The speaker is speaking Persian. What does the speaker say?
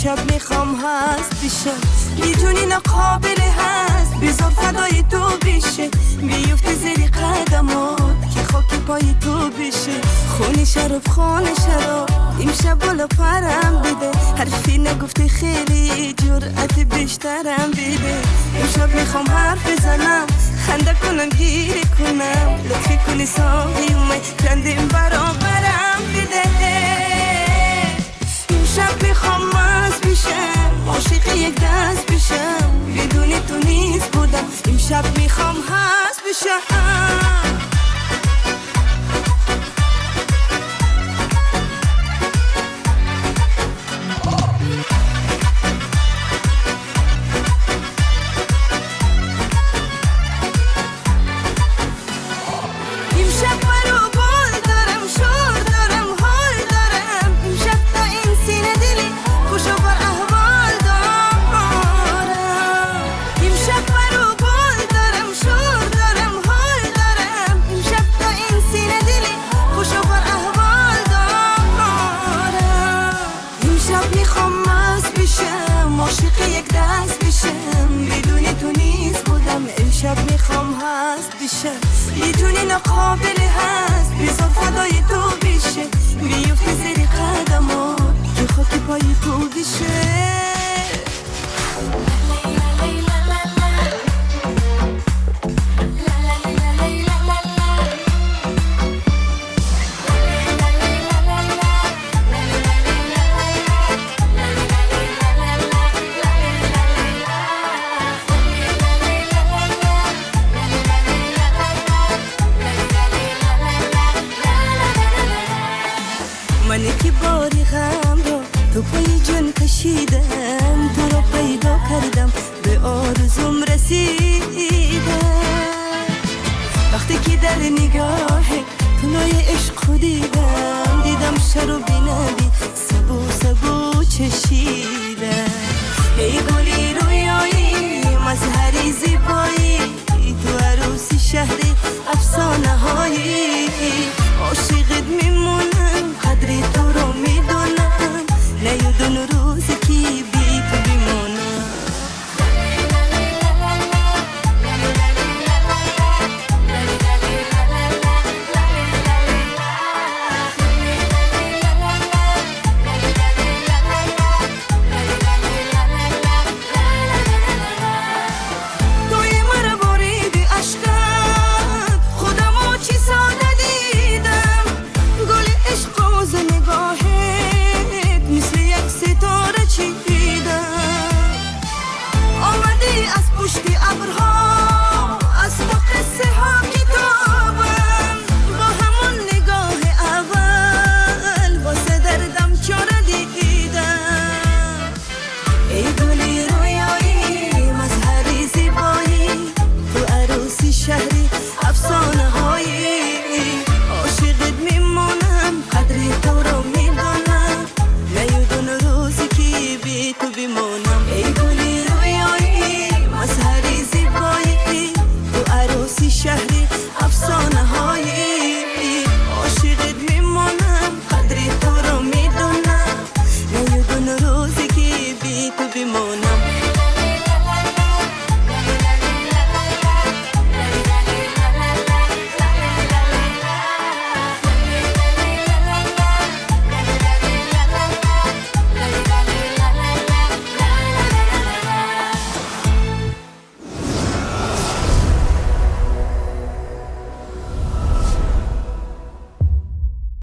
امشب میخوام هست بشم میدونی ناقابل هست بذار فدای تو بشه بیفته زیر قدمات که خاک پای تو بشه خونه شراب امشب بالا پرم بده حرفی نگفته خیلی جرأت بیشترم بده امشب میخوام حرف بزنم خنده کنم گیره کنم لطفی کنی ساقی اومه کندیم برابرم بده امشب میخوام مست بشم عاشق یک دست بشم بدون تو نیست بودم امشب میخوام هست بشم امشب میخوام هست بشم میدونی ناقابل هست بذار فدای تو بشه بیفته زیر قدمات که خاک پای تو بشه منی که باری غم را تو پای جان کشیدم تو را پیدا کردم به آرزوم رسیدم وقتی که در نگاه تو نای عشق دیدم شر و بینبی سبو چشیدم ای گلی رویایی مظهری زیبایی تو عروسی شهری افسانه هایی عاشقت میمونم قدری تو رو میدونم نیادون روزی که بی تو بیمونم تو بیمونم ای گلی